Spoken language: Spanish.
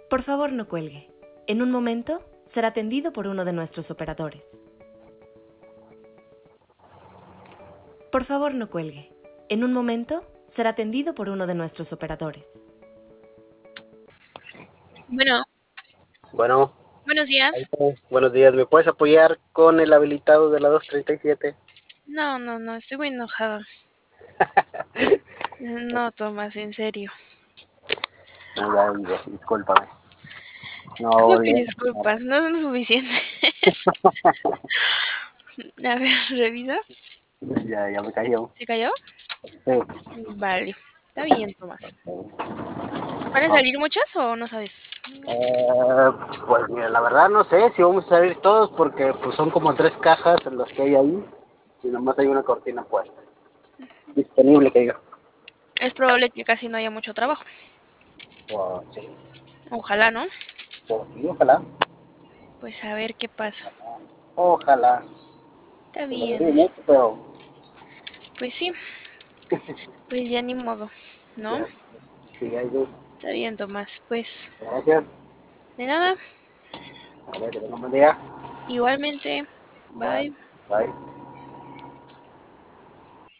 Por favor, no cuelgue. En un momento será atendido por uno de nuestros operadores. Por favor, no cuelgue. En un momento será atendido por uno de nuestros operadores. Bueno, Bueno, buenos días. buenos días. ¿Me puedes apoyar con el habilitado de la 237? No, estoy muy enojada. No, Tomás, en serio. No, ya, discúlpame. No, ¿Cómo que volví a pasar. disculpas? No es lo suficiente. A ver, revisa. Ya me cayó. ¿Se cayó? Sí. Vale, está bien, Tomás. ¿Van a No. salir muchas o no sabes? Eh, pues mira, la verdad no sé si vamos a salir todos porque pues son como 3 cajas en las que hay ahí y nomás hay una cortina puesta. Disponible, que diga. Es probable que casi no haya mucho trabajo. Pues sí, Ojalá, ¿no? pues sí, ojalá. Pues a ver qué pasa. Ojalá. Está Te lo bien. digo mucho, pero Pues sí, pues ya ni modo, ¿no? ya, sí, hay luz. Está bien, Tomás. Pues, Gracias. de nada. A ver, que tenga un buen día. Igualmente. Bueno, Bye. bye.